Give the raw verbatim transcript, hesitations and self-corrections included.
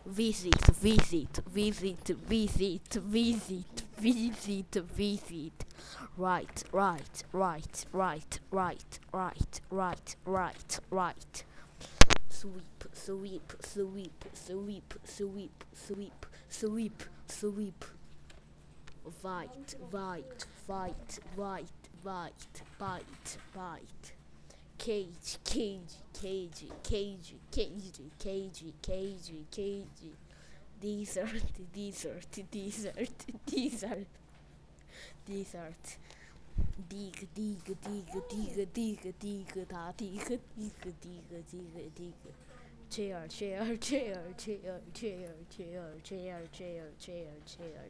visit, visit, visit, visit, visit, visit, visit. Right, right, right, right, right, right, right, right, right. Sweep, sweep, sweep, sweep, sweep, sweep, sweep, sweep. White, white, white, white, white, white, white. Cage, cage, cage, cage, cage, cage, cage, cage. Desert, desert, desert, desert, desert. Dig, dig, dig, dig, dig, dig, da, dig, dig, dig, dig, dig. Chair, chair, chair, chair, chair, chair, chair, chair, chair, chair,